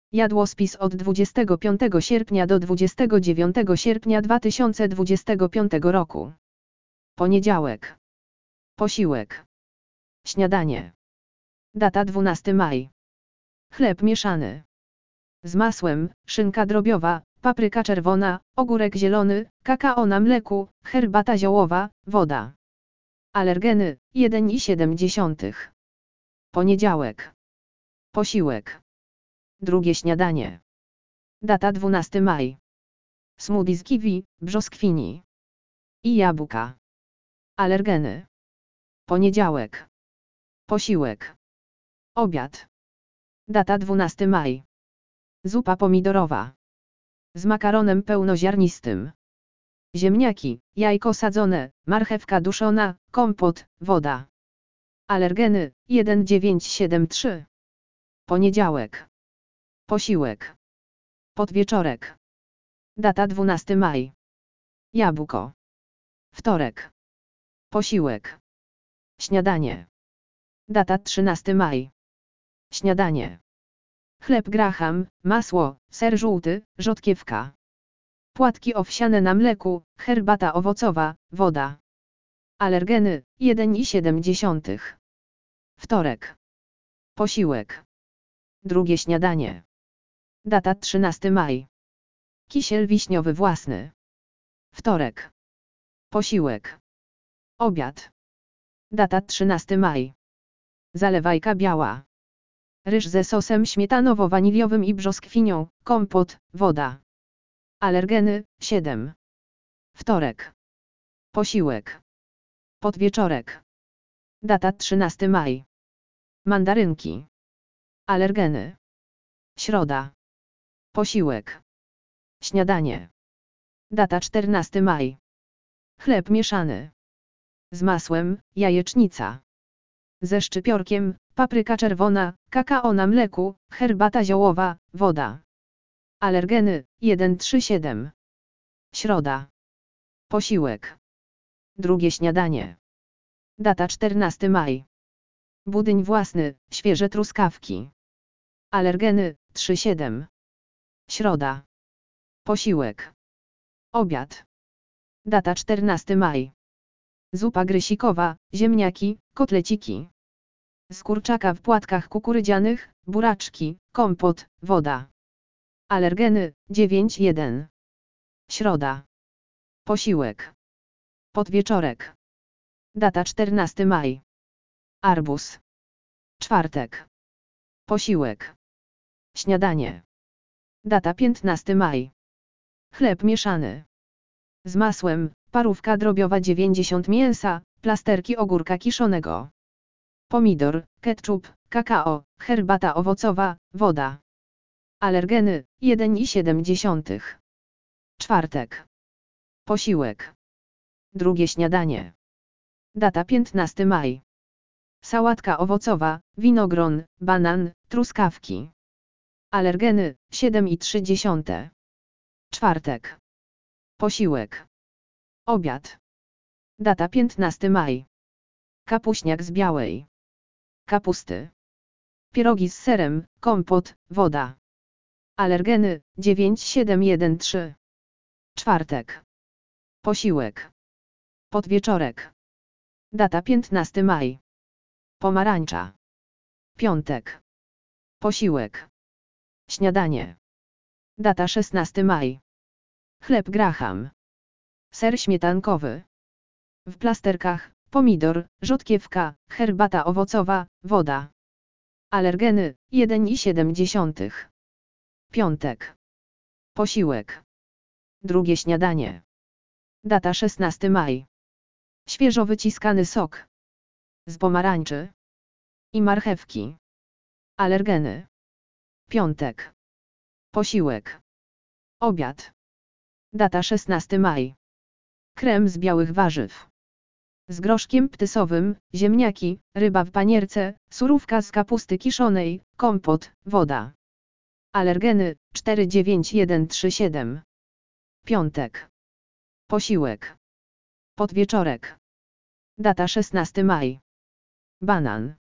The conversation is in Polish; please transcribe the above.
Jadłospis od 25 sierpnia do 29 sierpnia 2025 roku. Poniedziałek. Posiłek. Śniadanie. Data 12 maj. Chleb mieszany. Z masłem, szynka drobiowa, papryka czerwona, ogórek zielony, kakao na mleku, herbata ziołowa, woda. Alergeny 1,7. Poniedziałek. Posiłek. Drugie śniadanie. Data 12 maj. Smoothie z kiwi, brzoskwini i jabłka. Alergeny. Poniedziałek. Posiłek. Obiad. Data 12 maj. Zupa pomidorowa. Z makaronem pełnoziarnistym. Ziemniaki, jajko sadzone, marchewka duszona, kompot, woda. Alergeny 1973. Poniedziałek. Posiłek. Podwieczorek. Data 12 maj. Jabłko. Wtorek. Posiłek. Śniadanie. Data 13 maj. Śniadanie. Chleb graham, masło, ser żółty, rzodkiewka. Płatki owsiane na mleku, herbata owocowa, woda. Alergeny 1,7. Wtorek. Posiłek. Drugie śniadanie. Data 13 maj. Kisiel wiśniowy własny. Wtorek. Posiłek. Obiad. Data 13 maj. Zalewajka biała. Ryż ze sosem śmietanowo-waniliowym i brzoskwinią, kompot, woda. Alergeny 7. Wtorek. Posiłek. Podwieczorek. Data 13 maj. Mandarynki. Alergeny. Środa. Posiłek. Śniadanie. Data 14 maj. Chleb mieszany. Z masłem, jajecznica. Ze szczypiorkiem, papryka czerwona, kakao na mleku, herbata ziołowa, woda. Alergeny 1,7. Środa. Posiłek. Drugie śniadanie. Data 14 maj. Budyń własny, świeże truskawki. Alergeny 3,7. Środa. Posiłek. Obiad. Data 14 maj. Zupa grysikowa, ziemniaki, kotleciki. Z kurczaka w płatkach kukurydzianych, buraczki, kompot, woda. Alergeny 9,1. Środa. Posiłek. Podwieczorek. Data 14 maj. Arbuz. Czwartek. Posiłek. Śniadanie. Data 15 maj. Chleb mieszany. Z masłem, parówka drobiowa 90 mięsa, plasterki ogórka kiszonego. Pomidor, ketchup, kakao, herbata owocowa, woda. Alergeny 1,7. Czwartek. Posiłek. Drugie śniadanie. Data 15 maj. Sałatka owocowa, winogron, banan, truskawki. Alergeny 7,3. Czwartek. Posiłek. Obiad. Data 15 maj. Kapuśniak z białej kapusty. Pierogi z serem, kompot, woda. Alergeny 9713. Czwartek. Posiłek. Podwieczorek. Data 15 maj. Pomarańcza. Piątek. Posiłek. Śniadanie. Data 16 maj. Chleb graham. Ser śmietankowy. W plasterkach, pomidor, rzodkiewka, herbata owocowa, woda. Alergeny 1,7. Piątek. Posiłek. Drugie śniadanie. Data 16 maj. Świeżo wyciskany sok. Z pomarańczy i marchewki. Alergeny. Piątek. Posiłek. Obiad. Data 16 maj. Krem z białych warzyw. Z groszkiem ptysowym, ziemniaki, ryba w panierce, surówka z kapusty kiszonej, kompot, woda. Alergeny 49137. Piątek. Posiłek. Podwieczorek. Data 16 maj. Banan.